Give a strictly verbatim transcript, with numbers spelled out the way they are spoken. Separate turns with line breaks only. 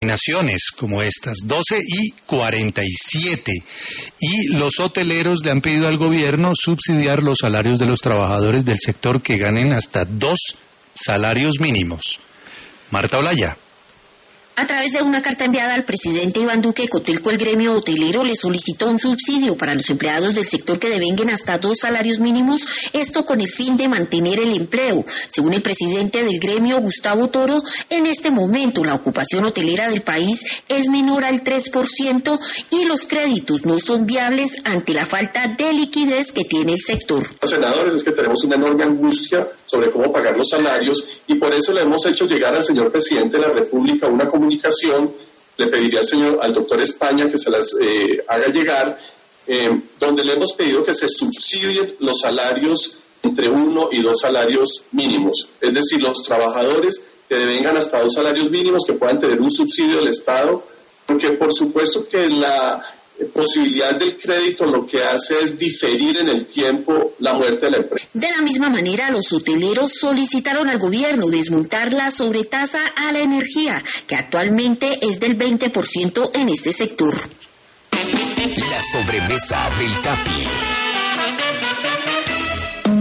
Naciones como estas, doce y cuarenta y siete. Y los hoteleros le han pedido al gobierno subsidiar los salarios de los trabajadores del sector que ganen hasta dos salarios mínimos. Marta Olaya.
A través de una carta enviada al presidente Iván Duque, Cotelco, el gremio hotelero le solicitó un subsidio para los empleados del sector que devenguen hasta dos salarios mínimos, esto con el fin de mantener el empleo. Según el presidente del gremio, Gustavo Toro, en este momento la ocupación hotelera del país es menor al tres por ciento y los créditos no son viables ante la falta de liquidez que tiene el sector.
Los senadores es que tenemos una enorme angustia sobre cómo pagar los salarios y por eso le hemos hecho llegar al señor presidente de la República una comunicación. Le pediría al señor, al doctor España que se las eh, haga llegar, eh, donde le hemos pedido que se subsidien los salarios entre uno y dos salarios mínimos, es decir, los trabajadores que devengan hasta dos salarios mínimos que puedan tener un subsidio del Estado, porque por supuesto que la posibilidad del crédito lo que hace es diferir en el tiempo la muerte de la empresa.
De la misma manera, los hoteleros solicitaron al gobierno desmontar la sobretasa a la energía, que actualmente es del veinte por ciento en este sector.
La sobremesa del Tapi.